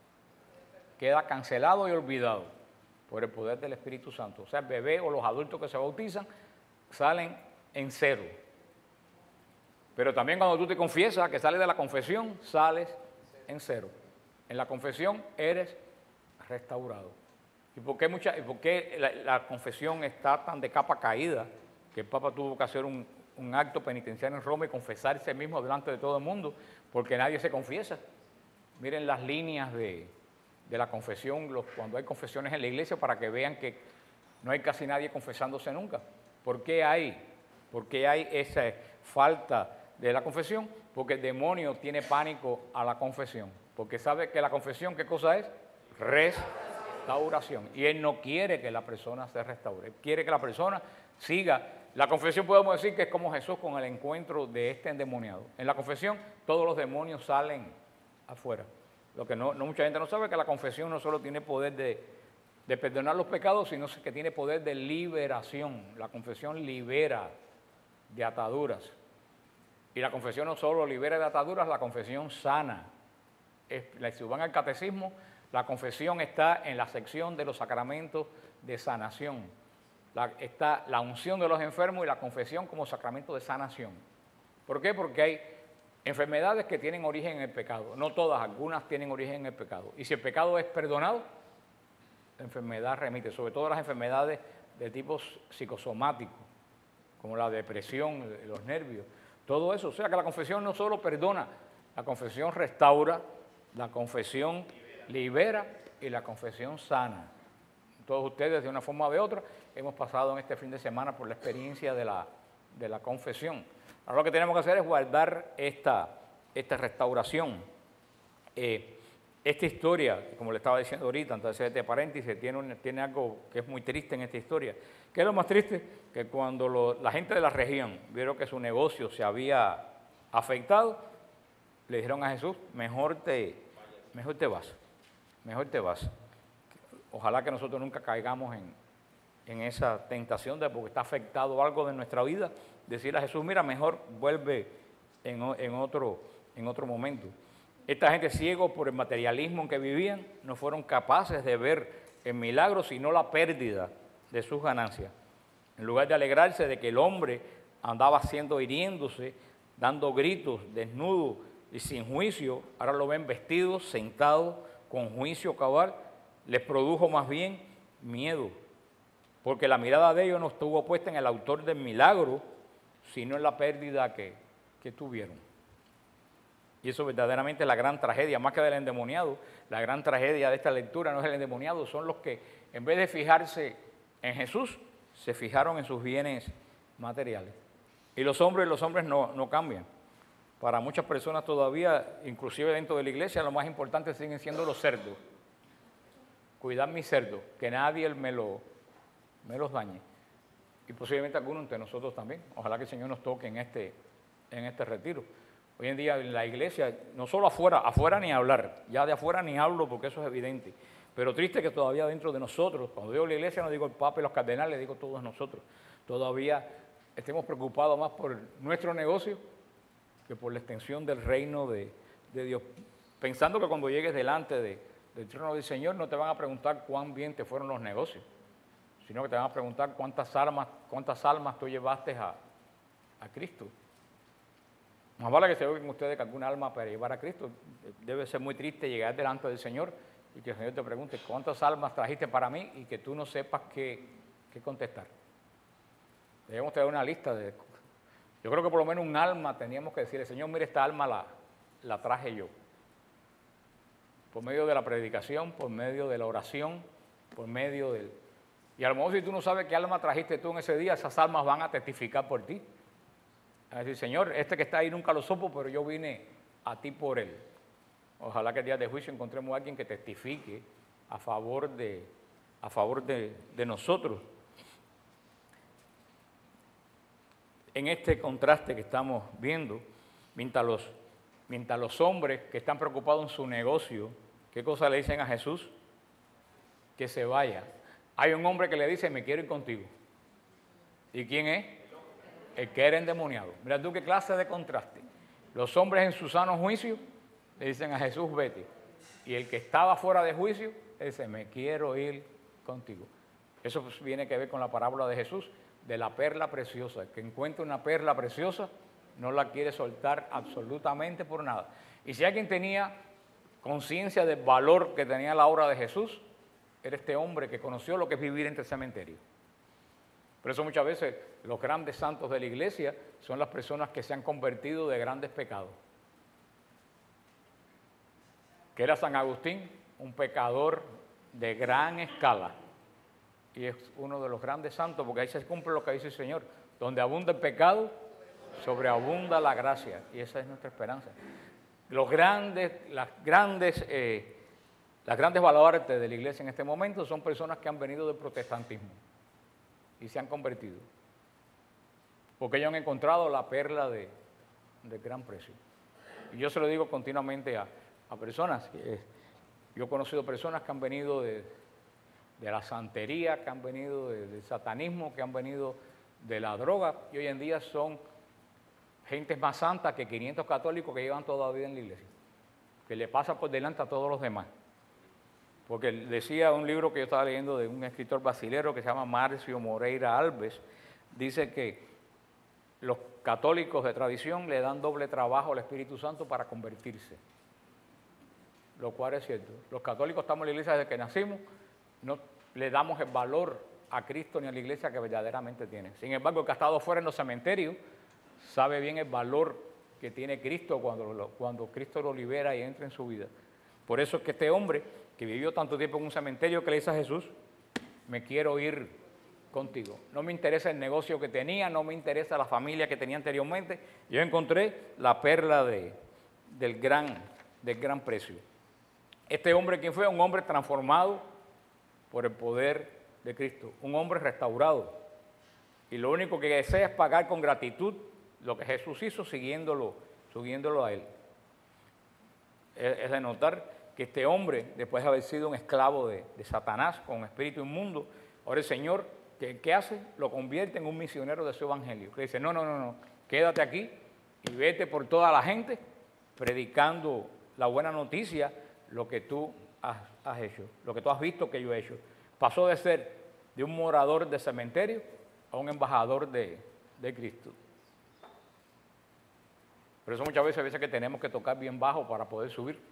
[SPEAKER 1] queda cancelado y olvidado por el poder del Espíritu Santo. O sea, el bebé o los adultos que se bautizan salen en cero. Pero también cuando tú te confiesas, que sales de la confesión, sales en cero. En la confesión eres restaurado. ¿Y por qué la confesión está tan de capa caída que el Papa tuvo que hacer un acto penitenciario en Roma y confesarse mismo delante de todo el mundo? Porque nadie se confiesa. Miren las líneas de la confesión, cuando hay confesiones en la iglesia, para que vean que no hay casi nadie confesándose nunca. ¿Por qué hay esa falta de la confesión? Porque el demonio tiene pánico a la confesión, porque sabe que la confesión, ¿qué cosa es? Restauración. Y él no quiere que la persona se restaure, él quiere que la persona siga. La confesión podemos decir que es como Jesús con el encuentro de este endemoniado. En la confesión todos los demonios salen afuera. Lo que no mucha gente no sabe es que la confesión no solo tiene poder de perdonar los pecados, sino que tiene poder de liberación. La confesión libera de ataduras. Y la confesión no solo libera de ataduras, la confesión sana. Si van al catecismo, la confesión está en la sección de los sacramentos de sanación. Está la unción de los enfermos y la confesión como sacramento de sanación. ¿Por qué? Porque hay enfermedades que tienen origen en el pecado. No todas, algunas tienen origen en el pecado. Y si el pecado es perdonado, la enfermedad remite, sobre todo las enfermedades de tipo psicosomático, como la depresión, los nervios, todo eso. O sea que la confesión no solo perdona, la confesión restaura, la confesión libera y la confesión sana. Todos ustedes, de una forma o de otra, hemos pasado en este fin de semana por la experiencia de la confesión. Ahora lo que tenemos que hacer es guardar esta restauración. Esta historia, como le estaba diciendo ahorita, entonces este paréntesis, tiene algo que es muy triste en esta historia. ¿Qué es lo más triste? Que cuando la gente de la región vieron que su negocio se había afectado, le dijeron a Jesús, mejor te vas. Ojalá que nosotros nunca caigamos en esa tentación de, porque está afectado algo de nuestra vida, decirle a Jesús, mira, mejor vuelve en otro momento. Esta gente, ciegos por el materialismo en que vivían, no fueron capaces de ver el milagro, sino la pérdida de sus ganancias. En lugar de alegrarse de que el hombre andaba hiriéndose, dando gritos, desnudo y sin juicio, ahora lo ven vestidos, sentados, con juicio cabal, les produjo más bien miedo, porque la mirada de ellos no estuvo puesta en el autor del milagro, sino en la pérdida que tuvieron. Y eso verdaderamente es la gran tragedia, más que del endemoniado. La gran tragedia de esta lectura no es el endemoniado, son los que en vez de fijarse en Jesús, se fijaron en sus bienes materiales. Y los hombres no cambian. Para muchas personas todavía, inclusive dentro de la iglesia, lo más importante siguen siendo los cerdos. Cuidar mis cerdos, que nadie me los dañe. Y posiblemente algunos entre nosotros también. Ojalá que el Señor nos toque en este retiro. Hoy en día en la iglesia, no solo afuera ni hablar, ya de afuera ni hablo porque eso es evidente, pero triste que todavía dentro de nosotros, cuando digo la iglesia no digo el Papa y los cardenales, digo todos nosotros, todavía estemos preocupados más por nuestro negocio que por la extensión del reino de Dios, pensando que cuando llegues delante del trono del Señor no te van a preguntar cuán bien te fueron los negocios, sino que te van a preguntar cuántas almas tú llevaste a Cristo. Más vale que se oigan ustedes que algún alma para llevar a Cristo. Debe ser muy triste llegar delante del Señor y que el Señor te pregunte cuántas almas trajiste para mí y que tú no sepas qué contestar. Debemos tener una lista de... Yo creo que por lo menos un alma teníamos que decirle, Señor, mire, esta alma la traje yo. Por medio de la predicación, por medio de la oración, por medio del... Y a lo mejor si tú no sabes qué alma trajiste tú en ese día, esas almas van a testificar por ti. A decir, Señor, este que está ahí nunca lo supo, pero yo vine a ti por él. Ojalá que el día de juicio encontremos a alguien que testifique a favor de nosotros. En este contraste que estamos viendo, mientras los hombres que están preocupados en su negocio, ¿qué cosa le dicen a Jesús? Que se vaya. Hay un hombre que le dice, me quiero ir contigo. ¿Y quién es? El que era endemoniado. Mira tú qué clase de contraste. Los hombres en su sano juicio le dicen a Jesús, vete. Y el que estaba fuera de juicio le dice, me quiero ir contigo. Eso pues viene que ver con la parábola de Jesús, de la perla preciosa. El que encuentra una perla preciosa no la quiere soltar absolutamente por nada. Y si alguien tenía conciencia del valor que tenía la obra de Jesús, era este hombre que conoció lo que es vivir entre el cementerio. Por eso muchas veces los grandes santos de la iglesia son las personas que se han convertido de grandes pecados. Que era San Agustín, un pecador de gran escala. Y es uno de los grandes santos, porque ahí se cumple lo que dice el Señor. Donde abunda el pecado, sobreabunda la gracia. Y esa es nuestra esperanza. Las grandes baluartes de la iglesia en este momento son personas que han venido del protestantismo y se han convertido. Porque ellos han encontrado la perla de gran precio. Y yo se lo digo continuamente a personas. Yo he conocido personas que han venido de la santería, que han venido del satanismo, que han venido de la droga, y hoy en día son gentes más santas que 500 católicos que llevan toda la vida en la iglesia, que le pasa por delante a todos los demás. Porque decía un libro que yo estaba leyendo de un escritor brasilero que se llama Márcio Moreira Alves, dice que los católicos de tradición le dan doble trabajo al Espíritu Santo para convertirse, lo cual es cierto. Los católicos estamos en la iglesia desde que nacimos, no le damos el valor a Cristo ni a la iglesia que verdaderamente tiene. Sin embargo, el que ha estado fuera en los cementerios sabe bien el valor que tiene Cristo cuando Cristo lo libera y entra en su vida. Por eso es que este hombre que vivió tanto tiempo en un cementerio que le dice a Jesús, me quiero ir contigo. No me interesa el negocio que tenía, no me interesa la familia que tenía anteriormente. Yo encontré la perla del gran precio. Este hombre, ¿quién fue? Un hombre transformado por el poder de Cristo, un hombre restaurado. Y lo único que desea es pagar con gratitud lo que Jesús hizo siguiéndolo a él. Es de notar que este hombre, después de haber sido un esclavo de Satanás con espíritu inmundo, ahora el Señor, ¿qué hace? Lo convierte en un misionero de su evangelio. Que dice, no, quédate aquí y vete por toda la gente predicando la buena noticia, lo que tú has hecho, lo que tú has visto que yo he hecho. Pasó de ser de un morador de cementerio a un embajador de Cristo. Por eso muchas veces que tenemos que tocar bien bajo para poder subir.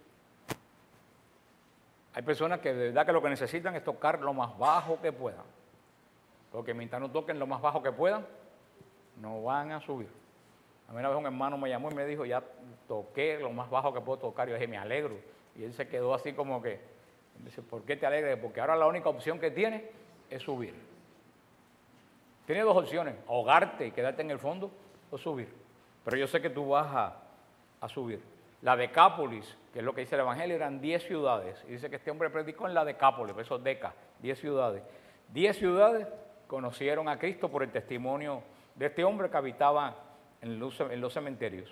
[SPEAKER 1] Hay personas que de verdad que lo que necesitan es tocar lo más bajo que puedan. Porque mientras no toquen lo más bajo que puedan, no van a subir. A mí una vez un hermano me llamó y me dijo, ya toqué lo más bajo que puedo tocar. Y yo dije, me alegro. Y él se quedó así como que, dice, ¿por qué te alegras? Porque ahora la única opción que tienes es subir. Tienes dos opciones, ahogarte y quedarte en el fondo o subir. Pero yo sé que tú vas a subir. La Decápolis, que es lo que dice el Evangelio, eran 10 ciudades. Y dice que este hombre predicó en la Decápolis, por eso Deca, 10 ciudades. 10 ciudades conocieron a Cristo por el testimonio de este hombre que habitaba en los cementerios.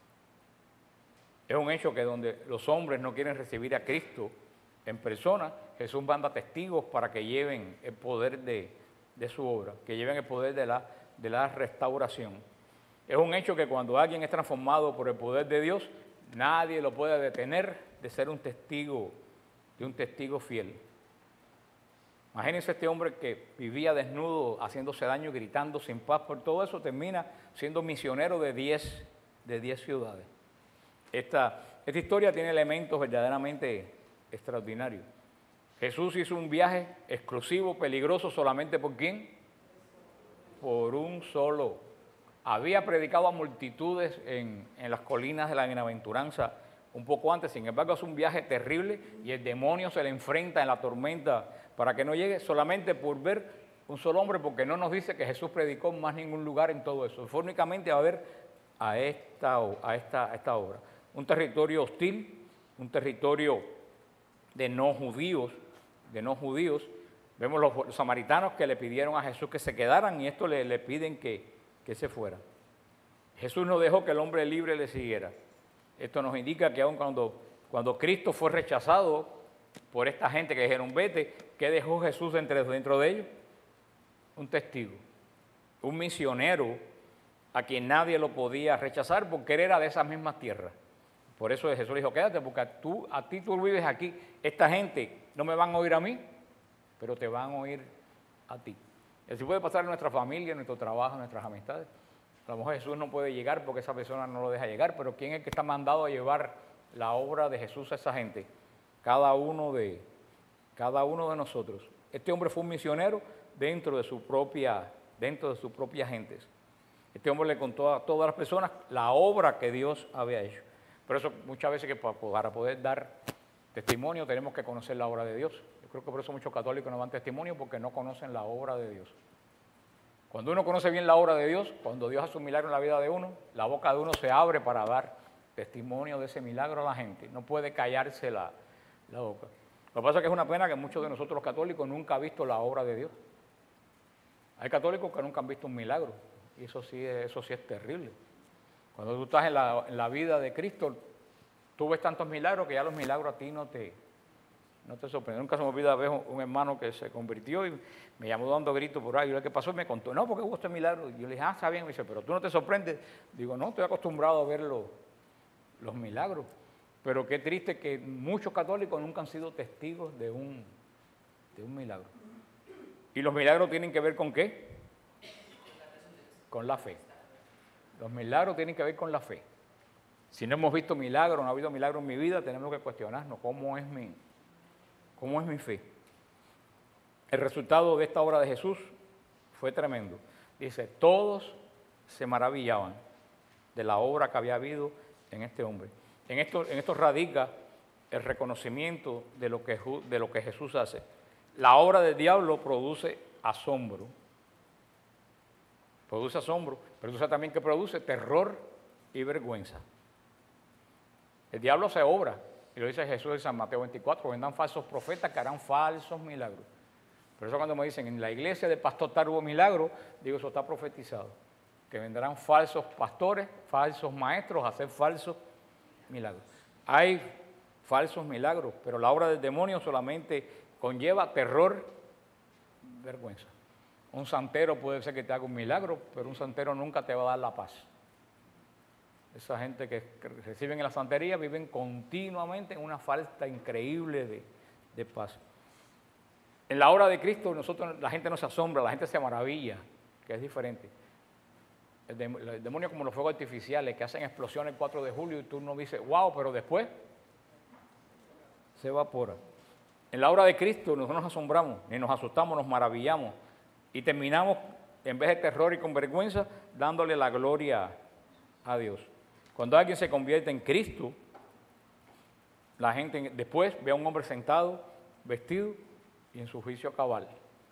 [SPEAKER 1] Es un hecho que donde los hombres no quieren recibir a Cristo en persona, Jesús manda testigos para que lleven el poder de su obra, que lleven el poder de la restauración. Es un hecho que cuando alguien es transformado por el poder de Dios, nadie lo puede detener de ser un testigo fiel. Imagínense este hombre que vivía desnudo, haciéndose daño, gritando sin paz por todo eso, termina siendo misionero de 10 ciudades. Esta historia tiene elementos verdaderamente extraordinario. Jesús hizo un viaje exclusivo, peligroso, solamente ¿por quién? Por un solo. Había predicado a multitudes en las colinas de la bienaventuranza un poco antes, sin embargo es un viaje terrible y el demonio se le enfrenta en la tormenta para que no llegue solamente por ver un solo hombre, porque no nos dice que Jesús predicó en más ningún lugar en todo eso. Fue únicamente a ver a esta obra. Un territorio hostil, un territorio de no judíos. Vemos los samaritanos que le pidieron a Jesús que se quedaran y esto le piden que se fuera. Jesús no dejó que el hombre libre le siguiera. Esto nos indica que aun cuando Cristo fue rechazado por esta gente que dijeron vete, ¿qué dejó Jesús dentro de ellos? Un testigo, un misionero a quien nadie lo podía rechazar porque él era de esas mismas tierras. Por eso Jesús le dijo, quédate porque a ti tú vives aquí. Esta gente no me van a oír a mí, pero te van a oír a ti. Y así puede pasar en nuestra familia, en nuestro trabajo, en nuestras amistades. A lo mejor Jesús no puede llegar porque esa persona no lo deja llegar, pero ¿quién es el que está mandado a llevar la obra de Jesús a esa gente? Cada uno de nosotros. Este hombre fue un misionero dentro de sus propias gentes. Este hombre le contó a todas las personas la obra que Dios había hecho. Por eso muchas veces que para poder dar testimonio tenemos que conocer la obra de Dios. Yo creo que por eso muchos católicos no dan testimonio porque no conocen la obra de Dios. Cuando uno conoce bien la obra de Dios, cuando Dios hace un milagro en la vida de uno, la boca de uno se abre para dar testimonio de ese milagro a la gente. No puede callarse la boca. Lo que pasa es que es una pena que muchos de nosotros los católicos nunca han visto la obra de Dios. Hay católicos que nunca han visto un milagro y eso sí es terrible. Cuando tú estás en la vida de Cristo, tú ves tantos milagros que ya los milagros a ti no te sorprenden. Nunca se me olvida ver un hermano que se convirtió y me llamó dando gritos por ahí. Yo le dije, ¿qué pasó? Y me contó, no, porque hubo este milagro. Y yo le dije, está bien. Me dice, pero tú no te sorprendes. Digo, no, estoy acostumbrado a ver los milagros. Pero qué triste que muchos católicos nunca han sido testigos de un milagro. ¿Y los milagros tienen que ver con qué? Con la fe. Los milagros tienen que ver con la fe. Si no hemos visto milagros, no ha habido milagros en mi vida, tenemos que cuestionarnos cómo es mi fe. El resultado de esta obra de Jesús fue tremendo. Dice, todos se maravillaban de la obra que había habido en este hombre. En esto radica el reconocimiento de lo que Jesús hace. La obra del diablo produce asombro. Produce asombro, pero tú sabes también que produce terror y vergüenza. El diablo hace obra, y lo dice Jesús en San Mateo 24, vendrán falsos profetas que harán falsos milagros. Por eso cuando me dicen, en la iglesia del pastor tal hubo milagro, digo, eso está profetizado. Que vendrán falsos pastores, falsos maestros a hacer falsos milagros. Hay falsos milagros, pero la obra del demonio solamente conlleva terror, vergüenza. Un santero puede ser que te haga un milagro, pero un santero nunca te va a dar la paz. Esa gente que reciben en la santería viven continuamente en una falta increíble de paz. En la obra de Cristo la gente no se asombra, la gente se maravilla, que es diferente. El demonio como los fuegos artificiales que hacen explosiones el 4 de julio y tú no dices, wow, pero después se evapora. En la obra de Cristo nosotros nos asombramos, ni nos asustamos, nos maravillamos y terminamos, en vez de terror y con vergüenza, dándole la gloria a Dios. Cuando alguien se convierte en Cristo, la gente después ve a un hombre sentado, vestido y en su juicio cabal.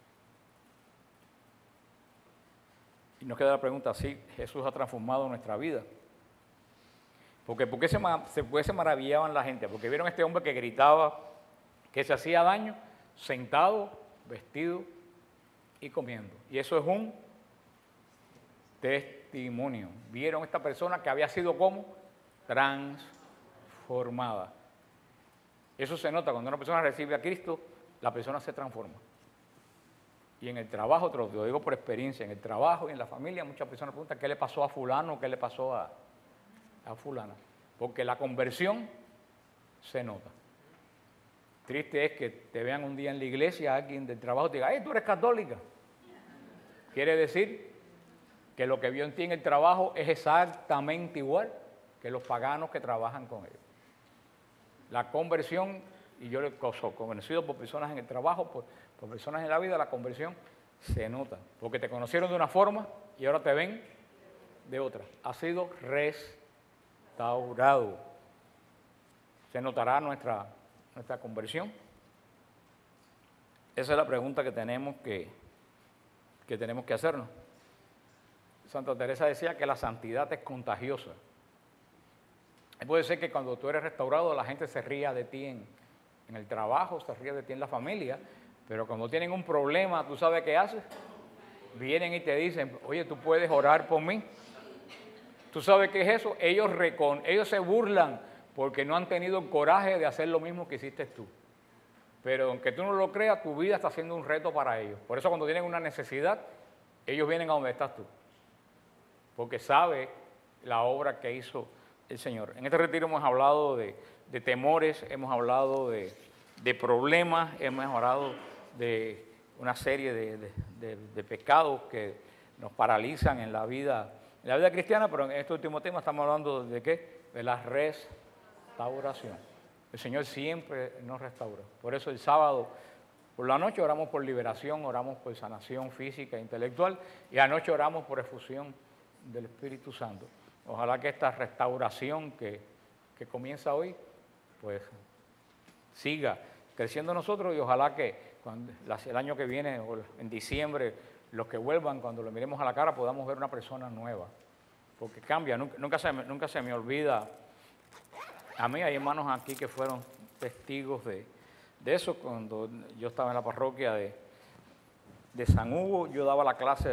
[SPEAKER 1] Y nos queda la pregunta, ¿sí Jesús ha transformado nuestra vida? Porque ¿por qué se maravillaban la gente? Porque vieron a este hombre que gritaba, que se hacía daño, sentado, vestido y comiendo. Y eso es un testimonio. Vieron a esta persona que había sido como transformada. Eso se nota cuando una persona recibe a Cristo, la persona se transforma. Y en el trabajo, te lo digo por experiencia, en el trabajo y en la familia, muchas personas preguntan qué le pasó a fulano, qué le pasó a fulana. Porque la conversión se nota. Triste es que te vean un día en la iglesia, alguien del trabajo te diga, ¡hey, tú eres católica! Quiere decir que lo que vio en ti en el trabajo es exactamente igual que los paganos que trabajan con él. La conversión y yo le soy conocido por personas en el trabajo, por personas en la vida, la conversión se nota. Porque te conocieron de una forma y ahora te ven de otra. Ha sido restaurado. ¿Se notará nuestra conversión? Esa es la pregunta que tenemos que hacernos. Santa Teresa decía que la santidad es contagiosa. Puede ser que cuando tú eres restaurado la gente se ría de ti en el trabajo, se ríe de ti en la familia, pero cuando tienen un problema, ¿tú sabes qué haces? Vienen y te dicen, oye, ¿tú puedes orar por mí? ¿Tú sabes qué es eso? Ellos se burlan porque no han tenido el coraje de hacer lo mismo que hiciste tú. Pero aunque tú no lo creas, tu vida está siendo un reto para ellos. Por eso cuando tienen una necesidad, ellos vienen a donde estás tú. Porque sabe la obra que hizo el Señor. En este retiro hemos hablado de temores, hemos hablado de problemas, hemos hablado de una serie de pecados que nos paralizan en la vida cristiana, pero en este último tema estamos hablando de ¿qué? De la restauración. El Señor siempre nos restaura. Por eso el sábado por la noche oramos por liberación, oramos por sanación física e intelectual, y anoche oramos por efusión del Espíritu Santo. Ojalá que esta restauración que comienza hoy, pues siga creciendo en nosotros, y ojalá que el año que viene, o en diciembre, los que vuelvan, cuando le miremos a la cara, podamos ver una persona nueva. Porque cambia, nunca se me olvida. A mí hay hermanos aquí que fueron testigos de eso. Cuando yo estaba en la parroquia de San Hugo, yo daba la clase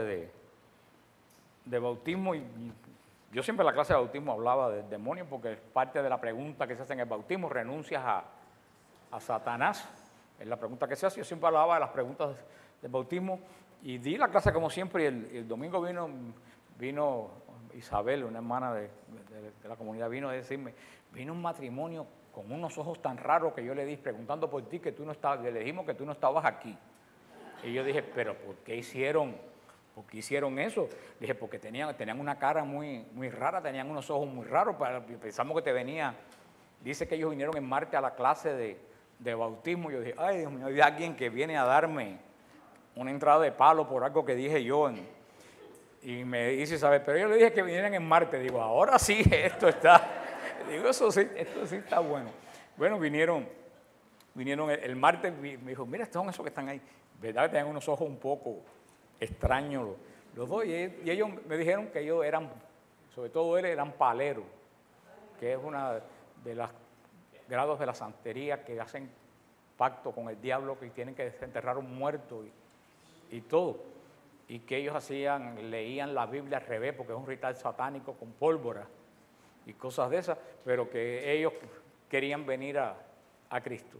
[SPEAKER 1] de bautismo, y yo siempre en la clase de bautismo hablaba del demonio, porque parte de la pregunta que se hace en el bautismo, ¿renuncias a Satanás? Es la pregunta que se hace. Yo siempre hablaba de las preguntas del bautismo, y di la clase como siempre, y el domingo vino Isabel, una hermana de la comunidad, vino a decirme, vino un matrimonio con unos ojos tan raros que yo le di, preguntando por ti, que tú no estabas, le dijimos que tú no estabas aquí. Y yo dije, pero ¿por qué hicieron eso? Dije, porque tenían una cara muy, muy rara, tenían unos ojos muy raros, pensamos que te venía. Dice que ellos vinieron en martes a la clase de bautismo. Yo dije, ay, Dios mío, hay alguien que viene a darme una entrada de palo por algo que dije yo. Y me dice, ¿sabes? Pero yo le dije que vinieran en martes. Digo, ahora sí, esto está esto sí está bueno. Bueno, vinieron el martes, me dijo, mira, estos son esos que están ahí. ¿Verdad que tenían unos ojos un poco extraños los dos? Y ellos me dijeron que ellos eran, sobre todo él, eran paleros, que es una de las grados de la santería, que hacen pacto con el diablo, que tienen que desenterrar un muerto y todo. Y que ellos leían la Biblia al revés, porque es un ritual satánico con pólvora y cosas de esas, pero que ellos querían venir a Cristo.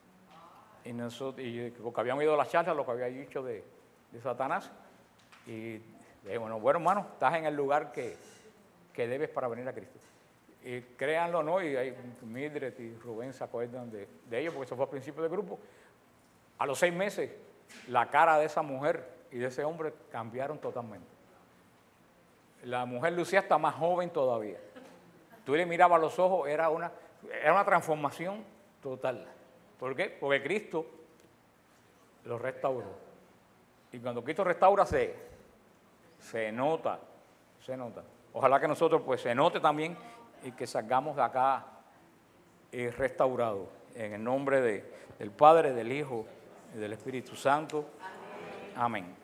[SPEAKER 1] Y porque habían oído la charla, lo que había dicho de Satanás, y dije, bueno, hermano, estás en el lugar que debes para venir a Cristo. Y créanlo o no, y hay Mildred y Rubén se acuerdan de ellos, porque eso fue al principio del grupo. A los 6 meses, la cara de esa mujer y de ese hombre cambiaron totalmente. La mujer lucía hasta más joven todavía. Tú le mirabas los ojos, era una transformación total. ¿Por qué? Porque Cristo los restauró. Y cuando Cristo restaura, se nota. Ojalá que nosotros pues se note también, y que salgamos de acá restaurados. En el nombre del Padre, del Hijo y del Espíritu Santo. Amén.